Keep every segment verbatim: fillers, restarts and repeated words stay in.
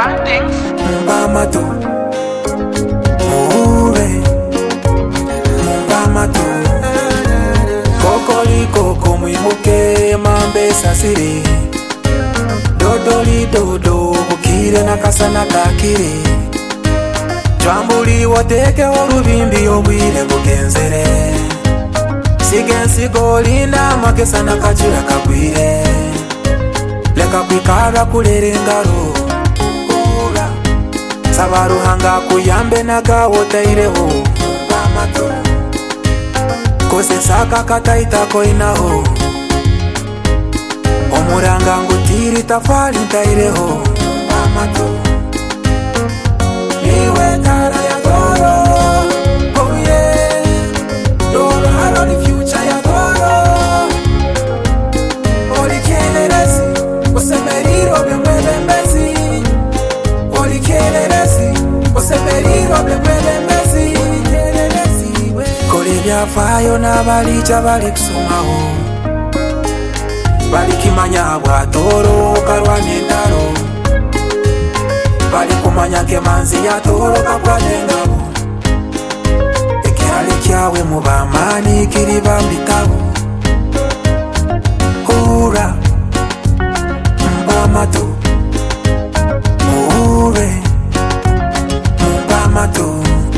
Bandings. Mbamato Muure Mbamato Kokoli koko mwimuke mambe sasiri Dodoli dodo bukire nakasana kakiri Jambuli wateke orubimbi obwire bugenzere Sigensi golina makesa nakachira kagwire Leka kwikara kulere ngaro Ura Sabaruhanga kuyambe naga wotaireho Mbamato Kose saka kataitako inaho Omuranga ngutiri tafali ntaireho Mbamato Niwe tara ya toro Oh yeah Doro haro ni future ya toro Oli kieleresi Osemeriro bemwele mbezi Oli kieleresi Osemeriro bemwele mbezi Kole byafayo n'abalicha bali kusomaho Bali kimanya bwatoro karwane ndaro Bali kumanya kemanzi ya toro kakwane ngabo Ekirali kyawe mubamani kiriba mbitabo Hura Mbamato Muure Mbamato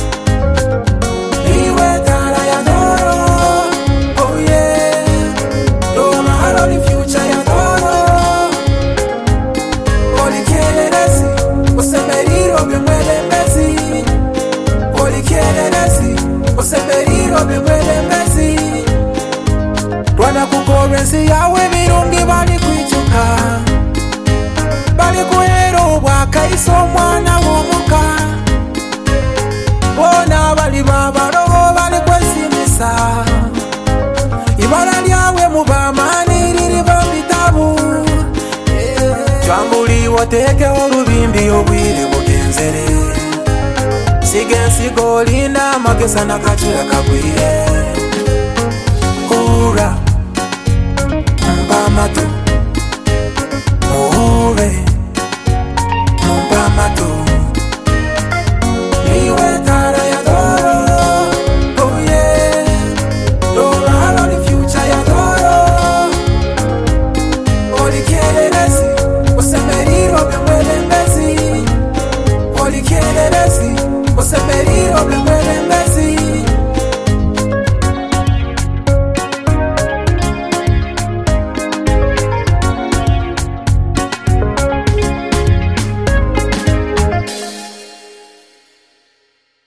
Niwe tara ya toro Oh yeah Doma haro ni future ya toro Oli kieleresi Osemeriro bemwele mbezi Oli kieleresi Osemeriro bemwele mbezi Wana kukorensi yawe mirungi bali kwichuka Bali kuhero wakaiso mwana womuka Bona bali babaroho bali kwesimisa Ibara lyawe mubamani liri bambitabu Jambuli wateke orubimbi obwire bugenzere Sigensi golina makesa nakachira kagwire Hura